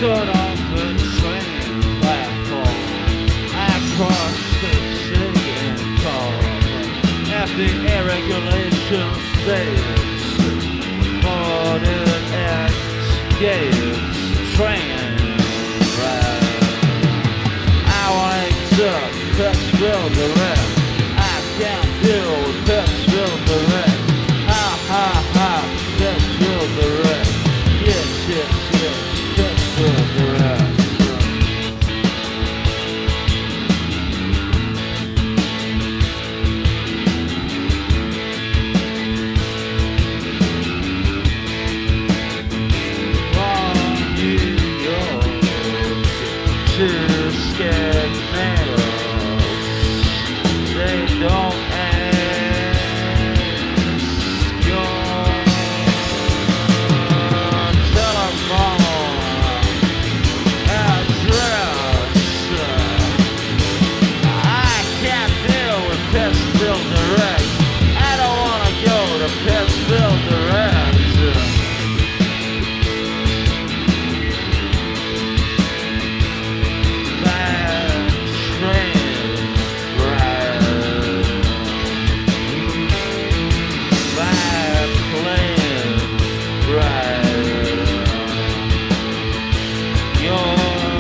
stood on the train platform. I crossed the city and called at the air regulation station. Boarded at gates, train ride. I wanted to Pittsville direct. I can't deal with Pittsville direct. Ha ha ha, Pittsville direct. Yes, yes, yes, Pittsville direct. From New York to Scandinavia, they don't ask your telephone address. I can't deal with Pittsville direct. I don't want to go to Pittsville direct. That train ride, that plane ride, your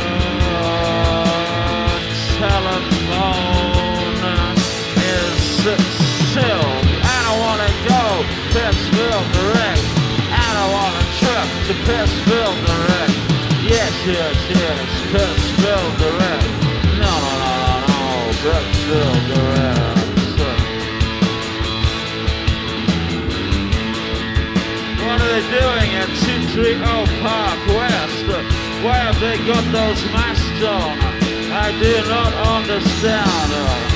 telephone is sealed. I don't want to go Pittsville direct. I don't want to trip to Pittsville direct. Yes, yes, yes, Pittsville direct. No, no, no, no, no, Pittsville direct. What are they doing at 230 Park West? Why have they got those masks on? I do not understand.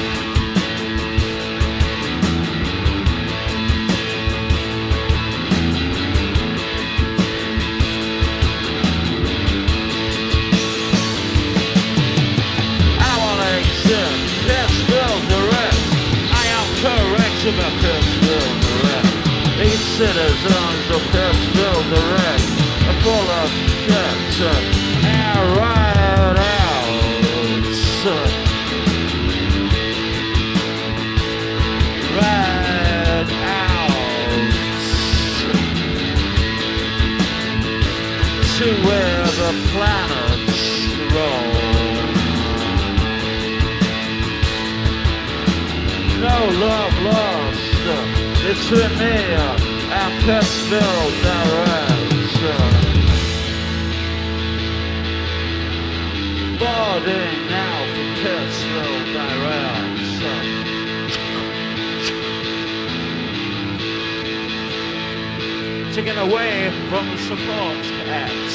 I want to exit Pittsville direct. I am correct about Pittsville direct. These citizens of Pittsville direct are full of shit and right out. Right out to where the planets roll. No love lost between me and Pittsville direct. Boarding now for Pittsville direct. Taken away from the support act.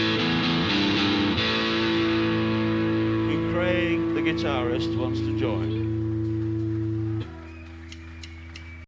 And Craig, the guitarist, wants to join.